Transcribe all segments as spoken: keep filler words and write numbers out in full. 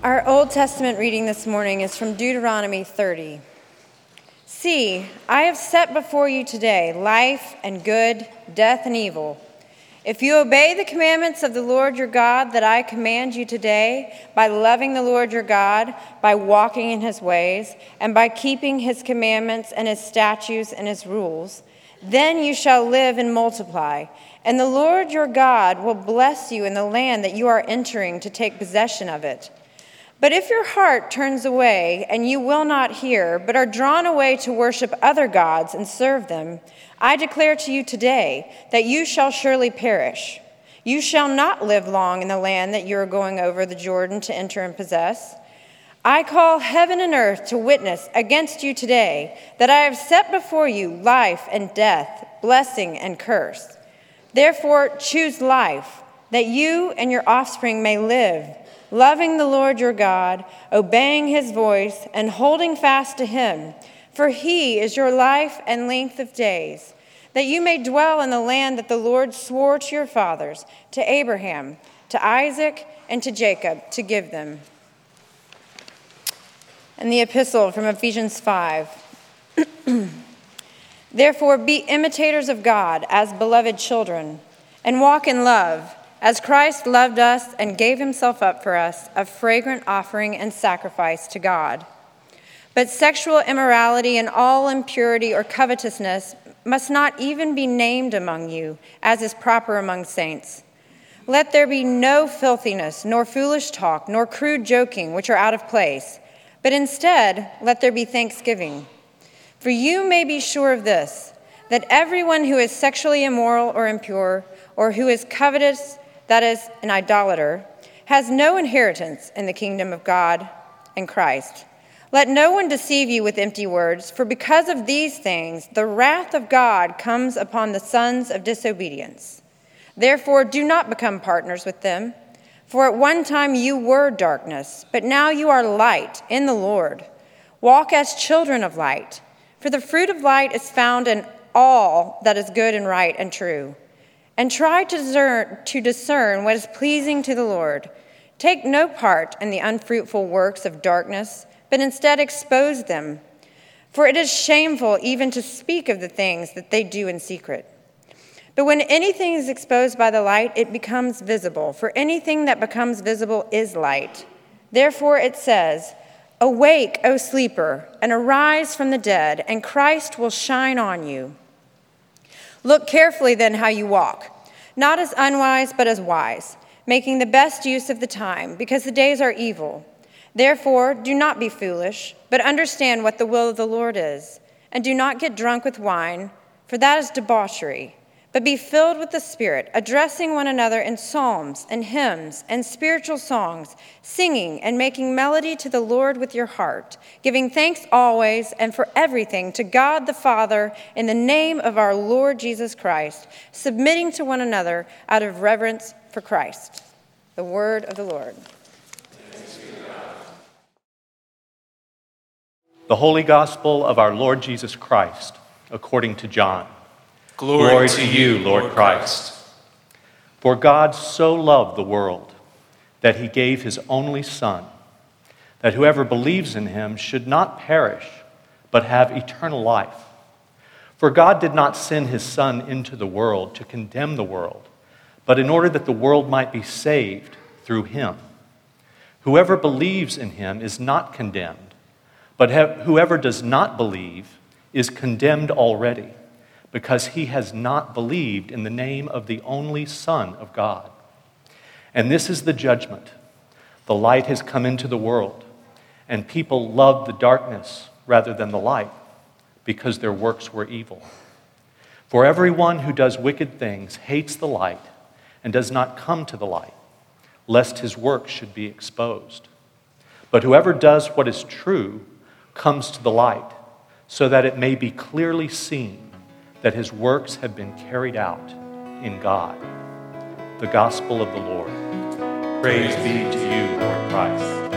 Our Old Testament reading this morning is from Deuteronomy thirty. See, I have set before you today life and good, death and evil. If you obey the commandments of the Lord your God that I command you today, by loving the Lord your God, by walking in his ways, and by keeping his commandments and his statutes and his rules, then you shall live and multiply, and the Lord your God will bless you in the land that you are entering to take possession of it. But if your heart turns away and you will not hear, but are drawn away to worship other gods and serve them, I declare to you today that you shall surely perish. You shall not live long in the land that you are going over the Jordan to enter and possess. I call heaven and earth to witness against you today that I have set before you life and death, blessing and curse. Therefore choose life, that you and your offspring may live, loving the Lord your God, obeying his voice, and holding fast to him. For he is your life and length of days, that you may dwell in the land that the Lord swore to your fathers, to Abraham, to Isaac, and to Jacob, to give them. And the epistle from Ephesians five. Therefore be imitators of God as beloved children, and walk in love, as Christ loved us and gave himself up for us, a fragrant offering and sacrifice to God. But sexual immorality and all impurity or covetousness must not even be named among you, as is proper among saints. Let there be no filthiness, nor foolish talk, nor crude joking, which are out of place, but instead let there be thanksgiving. For you may be sure of this, that everyone who is sexually immoral or impure, or who is covetous, that is, an idolater, has no inheritance in the kingdom of God and Christ. Let no one deceive you with empty words, for because of these things the wrath of God comes upon the sons of disobedience. Therefore do not become partners with them, for at one time you were darkness, but now you are light in the Lord. Walk as children of light, for the fruit of light is found in all that is good and right and true. And try to discern, to discern what is pleasing to the Lord. Take no part in the unfruitful works of darkness, but instead expose them. For it is shameful even to speak of the things that they do in secret. But when anything is exposed by the light, it becomes visible. For anything that becomes visible is light. Therefore it says, "Awake, O sleeper, and arise from the dead, and Christ will shine on you." Look carefully then how you walk, not as unwise but as wise, making the best use of the time, because the days are evil. Therefore do not be foolish, but understand what the will of the Lord is. And do not get drunk with wine, for that is debauchery, but be filled with the Spirit, addressing one another in psalms and hymns and spiritual songs, singing and making melody to the Lord with your heart, giving thanks always and for everything to God the Father in the name of our Lord Jesus Christ, submitting to one another out of reverence for Christ. The word of the Lord. The Holy Gospel of our Lord Jesus Christ, according to John. Glory, Glory to you, Lord Christ. For God so loved the world that he gave his only Son, that whoever believes in him should not perish, but have eternal life. For God did not send his Son into the world to condemn the world, but in order that the world might be saved through him. Whoever believes in him is not condemned, but whoever does not believe is condemned already, because he has not believed in the name of the only Son of God. And this is the judgment. The light has come into the world, and people loved the darkness rather than the light, because their works were evil. For everyone who does wicked things hates the light and does not come to the light, lest his works should be exposed. But whoever does what is true comes to the light, so that it may be clearly seen that his works have been carried out in God. The Gospel of the Lord. Praise be to you, Lord Christ.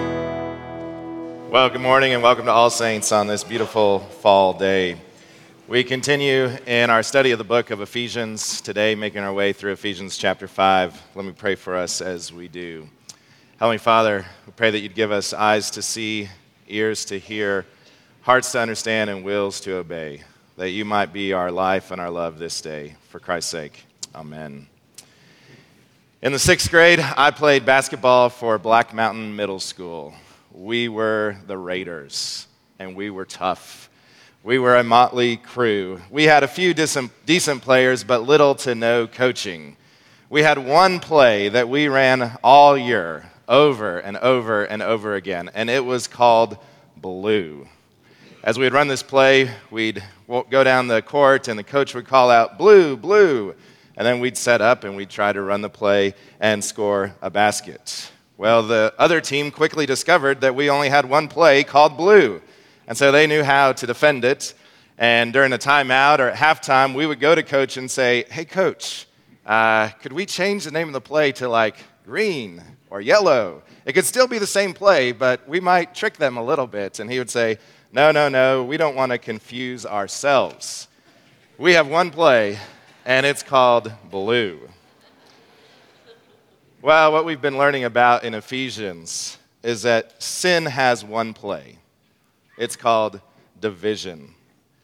Well, good morning and welcome to All Saints on this beautiful fall day. We continue in our study of the book of Ephesians today, making our way through Ephesians chapter five. Let me pray for us as we do. Heavenly Father, we pray that you'd give us eyes to see, ears to hear, hearts to understand, and wills to obey, that you might be our life and our love this day. For Christ's sake, amen. In the sixth grade, I played basketball for Black Mountain Middle School. We were the Raiders, and we were tough. We were a motley crew. We had a few decent, decent players, but little to no coaching. We had one play that we ran all year, over and over and over again, and it was called Blue. As we'd run this play, we'd go down the court, and the coach would call out, "Blue, blue," and then we'd set up, and we'd try to run the play and score a basket. Well, the other team quickly discovered that we only had one play called Blue. And so they knew how to defend it. And during a timeout or at halftime, we would go to coach and say, "Hey, coach, uh, could we change the name of the play to like green or yellow? It could still be the same play, but we might trick them a little bit." And he would say, "No, no, no, we don't want to confuse ourselves. We have one play, and it's called Blue." Well, what we've been learning about in Ephesians is that sin has one play. It's called division.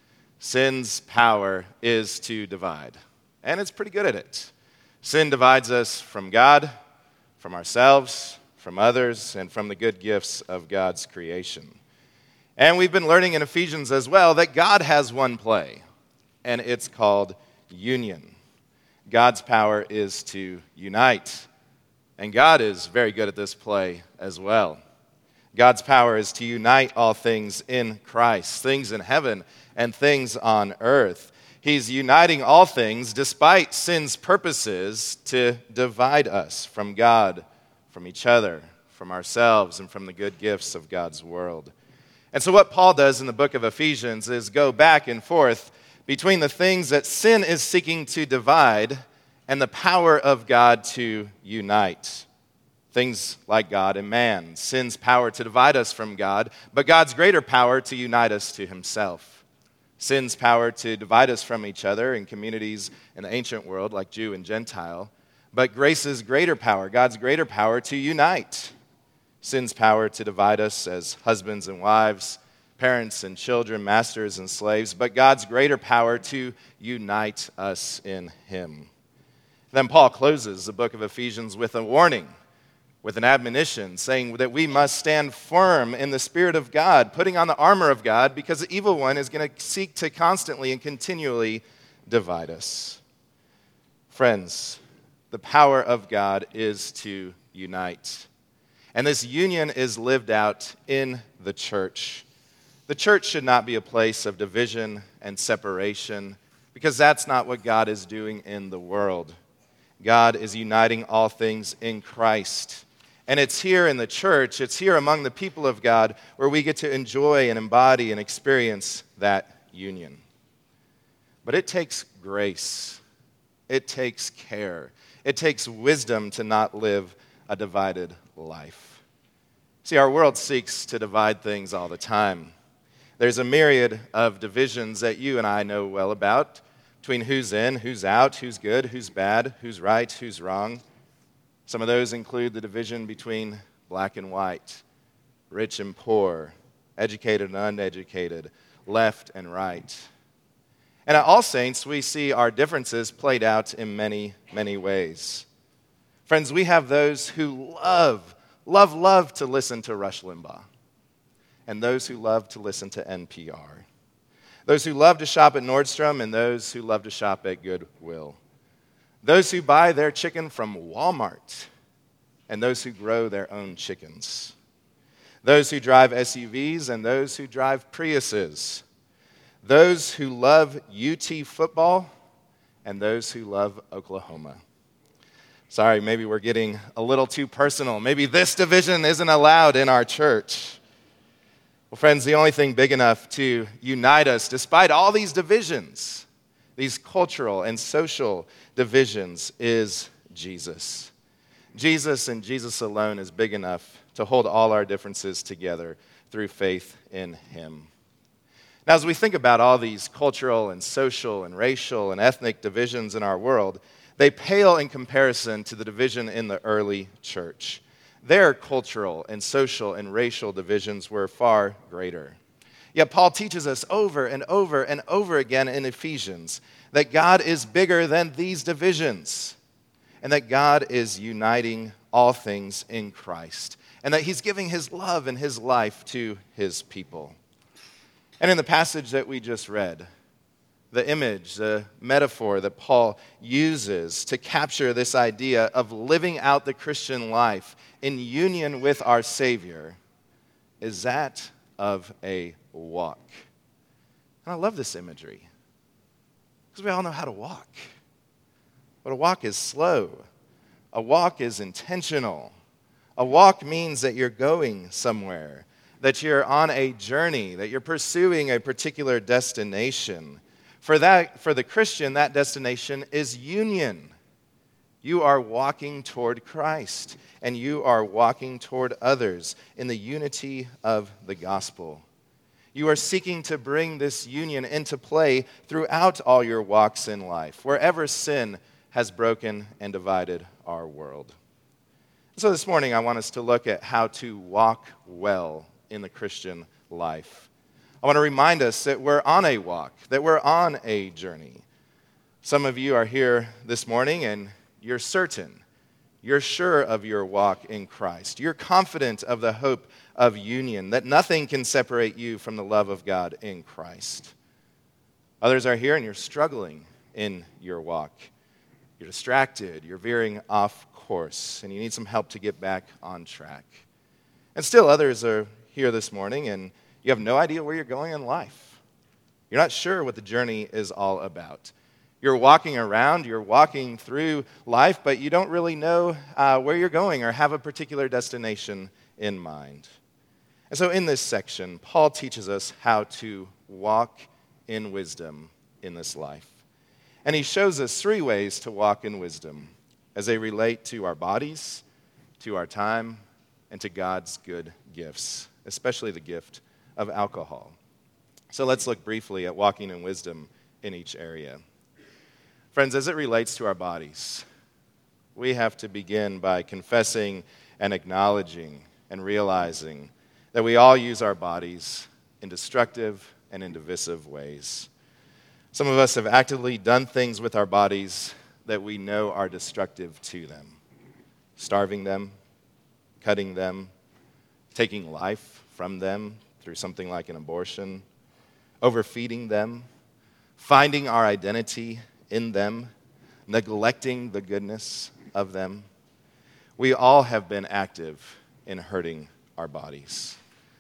Sin's power is to divide, and it's pretty good at it. Sin divides us from God, from ourselves, from others, and from the good gifts of God's creation. And we've been learning in Ephesians as well that God has one play, and it's called union. God's power is to unite, and God is very good at this play as well. God's power is to unite all things in Christ, things in heaven and things on earth. He's uniting all things despite sin's purposes to divide us from God, from each other, from ourselves, and from the good gifts of God's world. And so what Paul does in the book of Ephesians is go back and forth between the things that sin is seeking to divide and the power of God to unite. Things like God and man, sin's power to divide us from God, but God's greater power to unite us to himself. Sin's power to divide us from each other in communities in the ancient world like Jew and Gentile, but grace's greater power, God's greater power to unite. Sin's power to divide us as husbands and wives, parents and children, masters and slaves, but God's greater power to unite us in him. Then Paul closes the book of Ephesians with a warning, with an admonition, saying that we must stand firm in the Spirit of God, putting on the armor of God, because the evil one is going to seek to constantly and continually divide us. Friends, the power of God is to unite. And this union is lived out in the church. The church should not be a place of division and separation, because that's not what God is doing in the world. God is uniting all things in Christ. And it's here in the church, it's here among the people of God where we get to enjoy and embody and experience that union. But it takes grace. It takes care. It takes wisdom to not live a divided life. See, our world seeks to divide things all the time. There's a myriad of divisions that you and I know well about, between who's in, who's out, who's good, who's bad, who's right, who's wrong. Some of those include the division between black and white, rich and poor, educated and uneducated, left and right. And at All Saints, we see our differences played out in many, many ways. Friends, we have those who love, love, love to listen to Rush Limbaugh, and those who love to listen to N P R. Those who love to shop at Nordstrom and those who love to shop at Goodwill. Those who buy their chicken from Walmart, and those who grow their own chickens. Those who drive S U Vs and those who drive Priuses. Those who love U T football and those who love Oklahoma. Sorry, maybe we're getting a little too personal. Maybe this division isn't allowed in our church. Well, friends, the only thing big enough to unite us, despite all these divisions, these cultural and social divisions, is Jesus. Jesus and Jesus alone is big enough to hold all our differences together through faith in him. Now, as we think about all these cultural and social and racial and ethnic divisions in our world, they pale in comparison to the division in the early church. Their cultural and social and racial divisions were far greater. Yet Paul teaches us over and over and over again in Ephesians that God is bigger than these divisions, and that God is uniting all things in Christ, and that he's giving his love and his life to his people. And in the passage that we just read, the image, the metaphor that Paul uses to capture this idea of living out the Christian life in union with our Savior is that of a walk. And I love this imagery because we all know how to walk. But a walk is slow. A walk is intentional. A walk means that you're going somewhere, that you're on a journey, that you're pursuing a particular destination. For that, for the Christian, that destination is union. You are walking toward Christ, and you are walking toward others in the unity of the gospel. You are seeking to bring this union into play throughout all your walks in life, wherever sin has broken and divided our world. So this morning, I want us to look at how to walk well in the Christian life. I want to remind us that we're on a walk, that we're on a journey. Some of you are here this morning and you're certain, you're sure of your walk in Christ. You're confident of the hope of union, that nothing can separate you from the love of God in Christ. Others are here and you're struggling in your walk. You're distracted, you're veering off course, and you need some help to get back on track. And still others are here this morning and you have no idea where you're going in life. You're not sure what the journey is all about. You're walking around, you're walking through life, but you don't really know uh, where you're going or have a particular destination in mind. And so in this section, Paul teaches us how to walk in wisdom in this life. And he shows us three ways to walk in wisdom as they relate to our bodies, to our time, and to God's good gifts, especially the gift of alcohol. So let's look briefly at walking in wisdom in each area. Friends, as it relates to our bodies, we have to begin by confessing and acknowledging and realizing that we all use our bodies in destructive and in divisive ways. Some of us have actively done things with our bodies that we know are destructive to them. Starving them, cutting them, taking life from them through something like an abortion, overfeeding them, finding our identity in them, neglecting the goodness of them. We all have been active in hurting our bodies.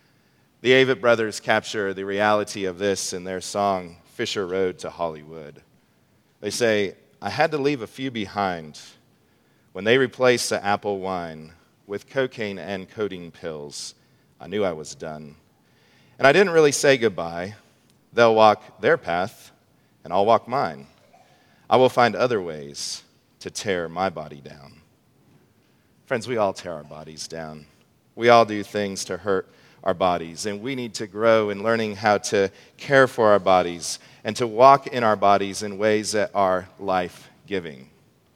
The Avett Brothers capture the reality of this in their song, Fisher Road to Hollywood. They say, I had to leave a few behind when they replaced the apple wine with cocaine and codeine pills. I knew I was done. And I didn't really say goodbye. They'll walk their path, and I'll walk mine. I will find other ways to tear my body down. Friends, we all tear our bodies down. We all do things to hurt our bodies, and we need to grow in learning how to care for our bodies and to walk in our bodies in ways that are life-giving.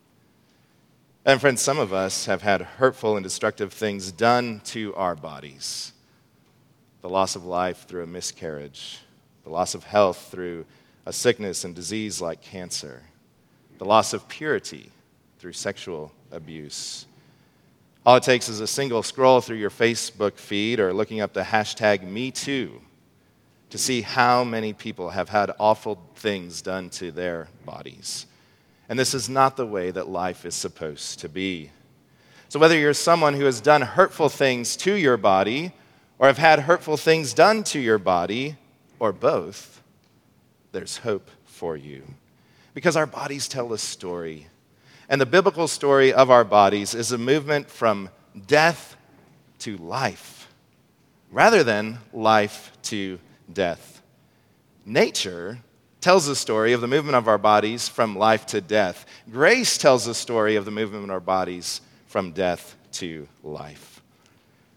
And friends, some of us have had hurtful and destructive things done to our bodies. The loss of life through a miscarriage, the loss of health through a sickness and disease like cancer, the loss of purity through sexual abuse. All it takes is a single scroll through your Facebook feed or looking up the hashtag Me Too to see how many people have had awful things done to their bodies. And this is not the way that life is supposed to be. So whether you're someone who has done hurtful things to your body or have had hurtful things done to your body, or both, there's hope for you. Because our bodies tell a story. And the biblical story of our bodies is a movement from death to life, rather than life to death. Nature tells the story of the movement of our bodies from life to death. Grace tells the story of the movement of our bodies from death to life.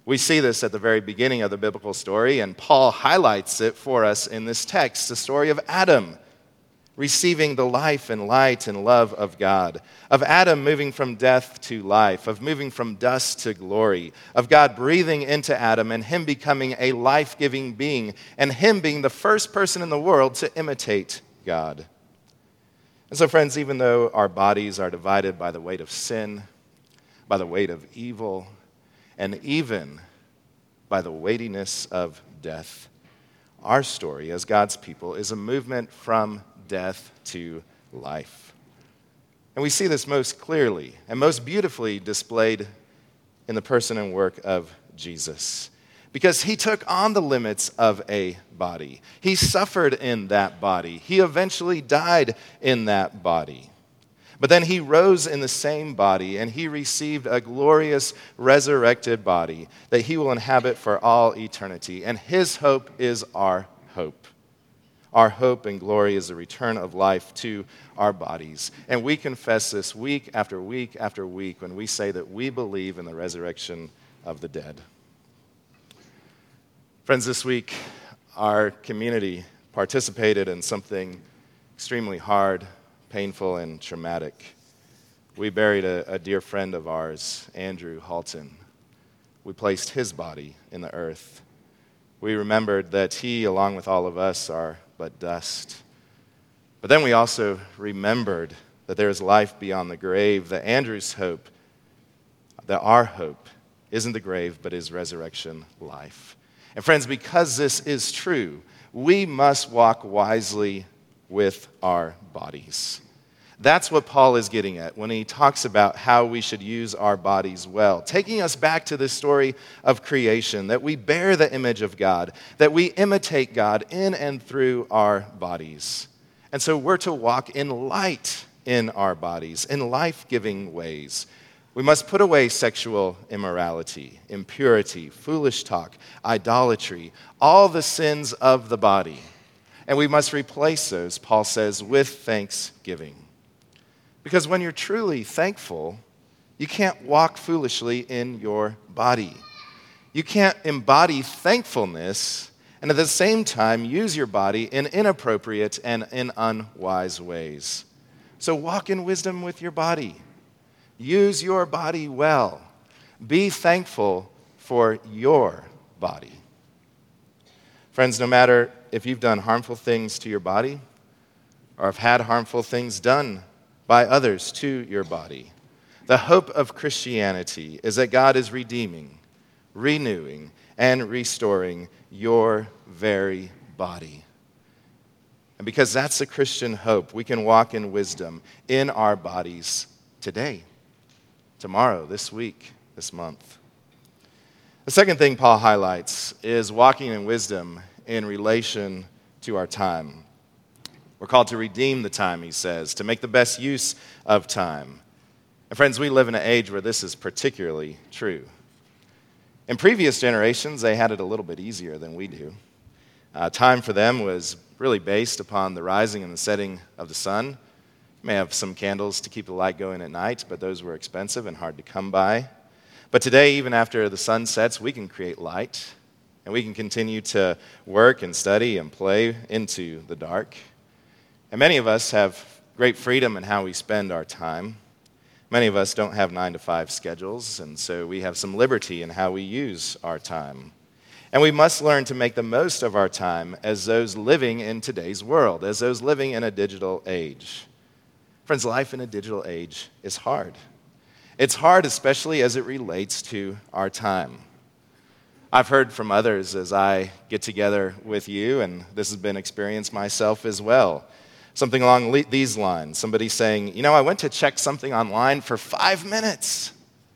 We see this at the very beginning of the biblical story, and Paul highlights it for us in this text, the story of Adam receiving the life and light and love of God, of Adam moving from death to life, of moving from dust to glory, of God breathing into Adam and him becoming a life-giving being, and him being the first person in the world to imitate God. And so, friends, even though our bodies are divided by the weight of sin, by the weight of evil, and even by the weightiness of death, our story as God's people is a movement from death to life. And we see this most clearly and most beautifully displayed in the person and work of Jesus, because he took on the limits of a body. He suffered in that body. He eventually died in that body. But then he rose in the same body, and he received a glorious resurrected body that he will inhabit for all eternity. And his hope is our hope. Our hope and glory is the return of life to our bodies. And we confess this week after week after week when we say that we believe in the resurrection of the dead. Friends, this week, our community participated in something extremely hard, painful, and traumatic. We buried a, a dear friend of ours, Andrew Halton. We placed his body in the earth. We remembered that he, along with all of us, are but dust. But then we also remembered that there is life beyond the grave, that Andrew's hope, that our hope, isn't the grave, but is resurrection life. And friends, because this is true, we must walk wisely with our bodies. That's what Paul is getting at when he talks about how we should use our bodies well, taking us back to this story of creation, that we bear the image of God, that we imitate God in and through our bodies. And so we're to walk in light in our bodies, in life-giving ways. We must put away sexual immorality, impurity, foolish talk, idolatry, all the sins of the body. And we must replace those, Paul says, with thanksgiving. Because when you're truly thankful, you can't walk foolishly in your body. You can't embody thankfulness and at the same time use your body in inappropriate and in unwise ways. So walk in wisdom with your body. Use your body well. Be thankful for your body. Friends, no matter if you've done harmful things to your body or have had harmful things done by others to your body, the hope of Christianity is that God is redeeming, renewing, and restoring your very body. And because that's the Christian hope, we can walk in wisdom in our bodies today, tomorrow, this week, this month. The second thing Paul highlights is walking in wisdom in relation to our time. We're called to redeem the time, he says, to make the best use of time. And friends, we live in an age where this is particularly true. In previous generations, they had it a little bit easier than we do. Uh, time for them was really based upon the rising and the setting of the sun. You may have some candles to keep the light going at night, but those were expensive and hard to come by. But today, even after the sun sets, we can create light, and we can continue to work and study and play into the dark. And many of us have great freedom in how we spend our time. Many of us don't have nine to five schedules, and so we have some liberty in how we use our time. And we must learn to make the most of our time as those living in today's world, as those living in a digital age. Friends, life in a digital age is hard. It's hard, especially as it relates to our time. I've heard from others as I get together with you, and this has been experienced myself as well. Something along le- these lines. Somebody saying, you know, I went to check something online for five minutes,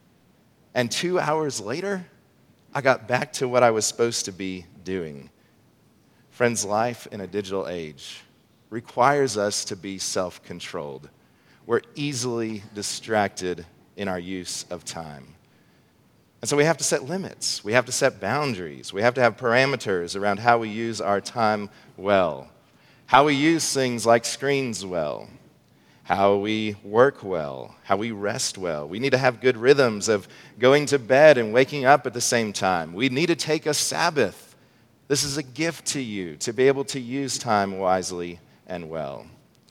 and two hours later, I got back to what I was supposed to be doing. Friends, life in a digital age requires us to be self-controlled. We're easily distracted in our use of time. And so we have to set limits. We have to set boundaries. We have to have parameters around how we use our time well. How we use things like screens well. how we work well, how we rest well. We need to have good rhythms of going to bed and waking up at the same time. We need to take a Sabbath. This is a gift to you to be able to use time wisely and well.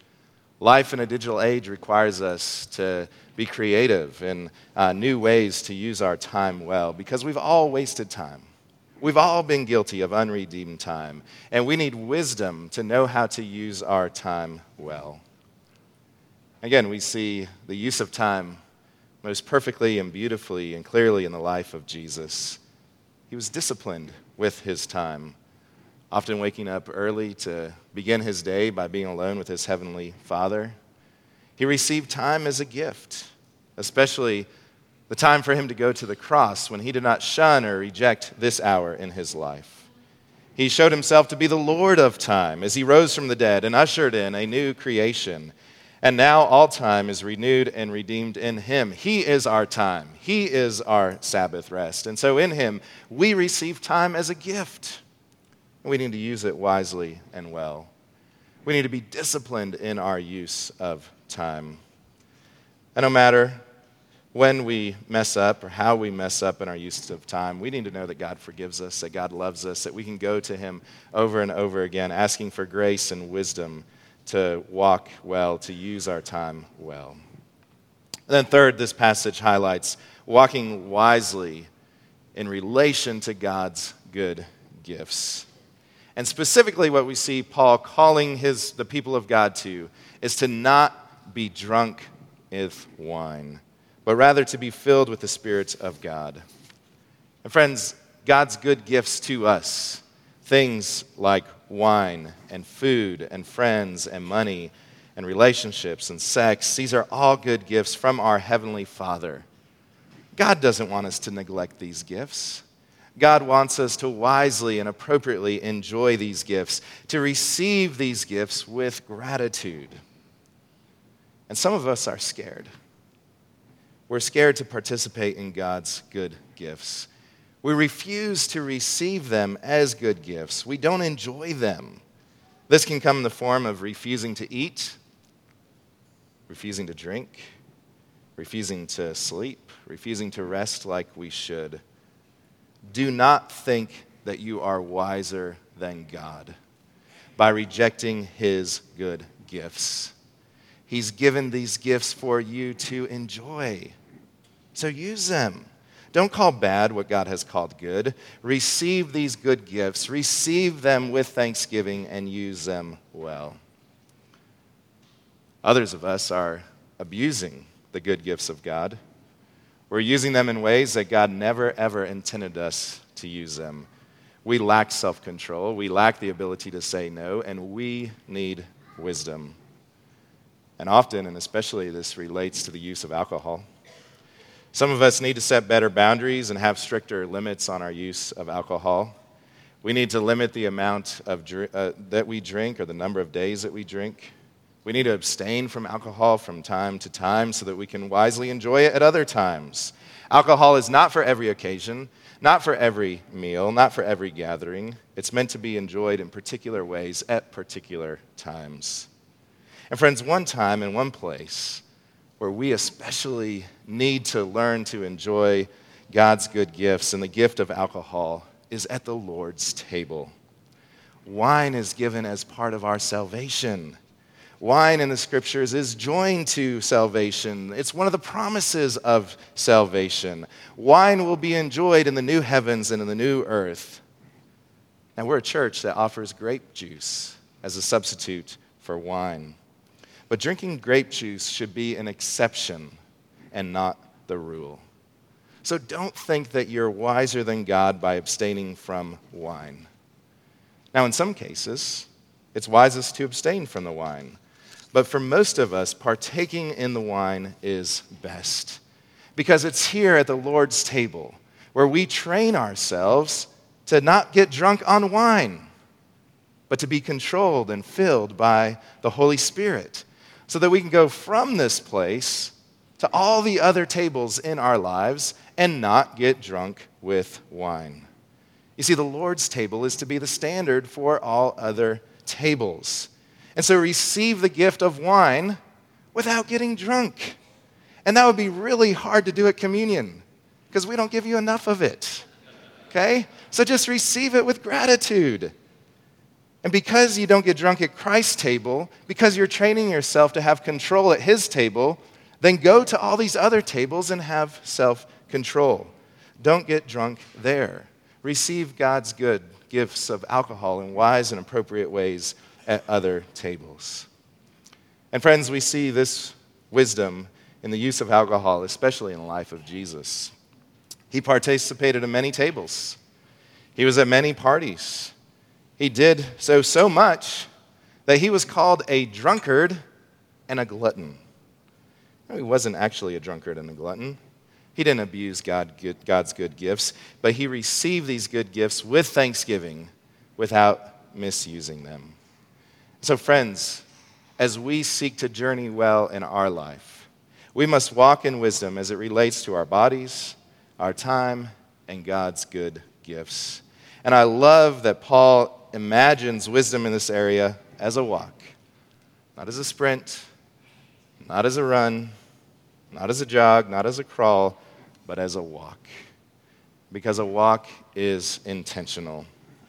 Life in a digital age requires us to be creative in uh, new ways to use our time well, because we've all wasted time. We've all been guilty of unredeemed time, and we need wisdom to know how to use our time well. Again, we see the use of time most perfectly and beautifully and clearly in the life of Jesus. He was disciplined with his time, often waking up early to begin his day by being alone with his heavenly Father. He received time as a gift, especially the time for him to go to the cross when he did not shun or reject this hour in his life. He showed himself to be the Lord of time as he rose from the dead and ushered in a new creation. And now all time is renewed and redeemed in him. He is our time. He is our Sabbath rest. And so in him, we receive time as a gift. We need to use it wisely and well. We need to be disciplined in our use of time. And no matter when we mess up or how we mess up in our use of time, we need to know that God forgives us, that God loves us, that we can go to him over and over again, asking for grace and wisdom to walk well, to use our time well. And then third, this passage highlights walking wisely in relation to God's good gifts. And specifically what we see Paul calling his the people of God to is to not be drunk with wine, but rather to be filled with the Spirit of God. And friends, God's good gifts to us, things like wine and food and friends and money and relationships and sex, these are all good gifts from our Heavenly Father. God doesn't want us to neglect these gifts. God wants us to wisely and appropriately enjoy these gifts, to receive these gifts with gratitude. And some of us are scared. We're scared to participate in God's good gifts. We refuse to receive them as good gifts. We don't enjoy them. This can come in the form of refusing to eat, refusing to drink, refusing to sleep, refusing to rest like we should. Do not think that you are wiser than God by rejecting his good gifts. He's given these gifts for you to enjoy. So use them. Don't call bad what God has called good. Receive these good gifts. Receive them with thanksgiving and use them well. Others of us are abusing the good gifts of God. We're using them in ways that God never, ever intended us to use them. We lack self-control. We lack the ability to say no, and we need wisdom. And often, and especially this relates to the use of alcohol. Some of us need to set better boundaries and have stricter limits on our use of alcohol. We need to limit the amount of dr- uh, that we drink or the number of days that we drink. We need to abstain from alcohol from time to time so that we can wisely enjoy it at other times. Alcohol is not for every occasion, not for every meal, not for every gathering. It's meant to be enjoyed in particular ways at particular times. And friends, one time and one place where we especially need to learn to enjoy God's good gifts and the gift of alcohol is at the Lord's table. Wine is given as part of our salvation. Wine in the scriptures is joined to salvation. It's one of the promises of salvation. Wine will be enjoyed in the new heavens and in the new earth. Now, we're a church that offers grape juice as a substitute for wine. But drinking grape juice should be an exception and not the rule. So don't think that you're wiser than God by abstaining from wine. Now, in some cases, it's wisest to abstain from the wine. But for most of us, partaking in the wine is best. Because it's here at the Lord's table where we train ourselves to not get drunk on wine, but to be controlled and filled by the Holy Spirit, so that we can go from this place to all the other tables in our lives and not get drunk with wine. You see, the Lord's table is to be the standard for all other tables. And so receive the gift of wine without getting drunk. And that would be really hard to do at communion because we don't give you enough of it. Okay? So just receive it with gratitude. And because you don't get drunk at Christ's table, because you're training yourself to have control at his table, then go to all these other tables and have self-control. Don't get drunk there. Receive God's good gifts of alcohol in wise and appropriate ways at other tables. And friends, we see this wisdom in the use of alcohol, especially in the life of Jesus. He participated in many tables. He was at many parties. He did so so much that he was called a drunkard and a glutton. No, he wasn't actually a drunkard and a glutton. He didn't abuse God, God's good gifts, but he received these good gifts with thanksgiving without misusing them. So friends, as we seek to journey well in our life, we must walk in wisdom as it relates to our bodies, our time, and God's good gifts. And I love that Paul imagines wisdom in this area as a walk, not as a sprint, not as a run, not as a jog, not as a crawl, but as a walk. Because a walk is intentional.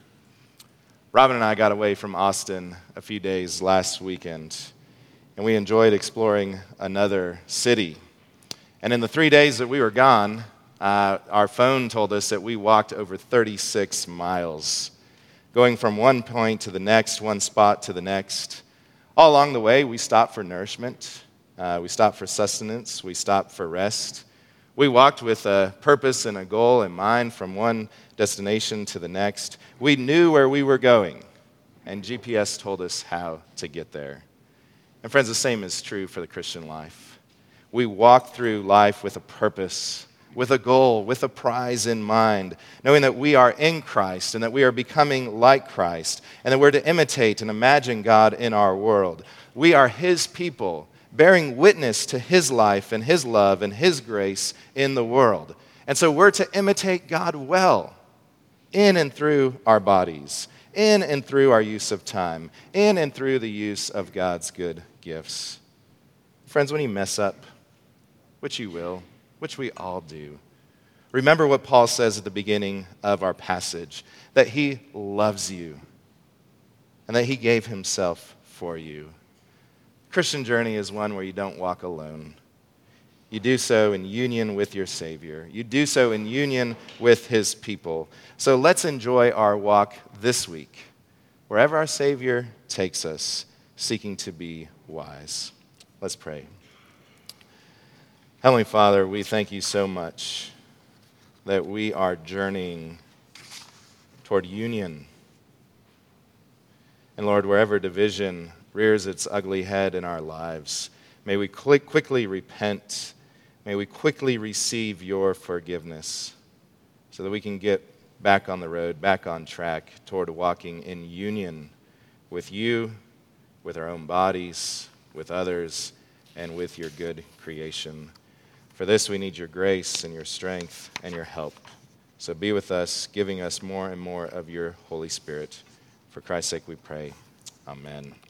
Robin and I got away from Austin a few days last weekend, and we enjoyed exploring another city. And in the three days that we were gone, uh, our phone told us that we walked over thirty-six miles, going from one point to the next, one spot to the next. All along the way, we stopped for nourishment. Uh, we stopped for sustenance. We stopped for rest. We walked with a purpose and a goal in mind from one destination to the next. We knew where we were going, and G P S told us how to get there. And friends, the same is true for the Christian life. We walk through life with a purpose, with a goal, with a prize in mind, knowing that we are in Christ and that we are becoming like Christ, and that we're to imitate and imagine God in our world. We are his people, bearing witness to his life and his love and his grace in the world. And so we're to imitate God well in and through our bodies, in and through our use of time, in and through the use of God's good gifts. Friends, when you mess up, which you will, which we all do, remember what Paul says at the beginning of our passage, that he loves you and that he gave himself for you. Christian journey is one where you don't walk alone. You do so in union with your Savior. You do so in union with his people. So let's enjoy our walk this week, wherever our Savior takes us, seeking to be wise. Let's pray. Heavenly Father, we thank you so much that we are journeying toward union. And Lord, wherever division rears its ugly head in our lives, may we quick, quickly repent. May we quickly receive your forgiveness so that we can get back on the road, back on track toward walking in union with you, with our own bodies, with others, and with your good creation. For this, we need your grace and your strength and your help. So be with us, giving us more and more of your Holy Spirit. For Christ's sake we pray. Amen.